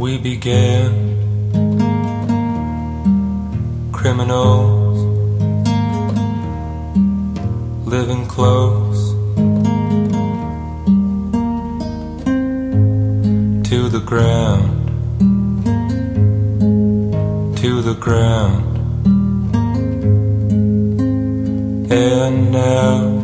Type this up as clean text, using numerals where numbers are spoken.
We began criminals living close to the ground, to the ground. And now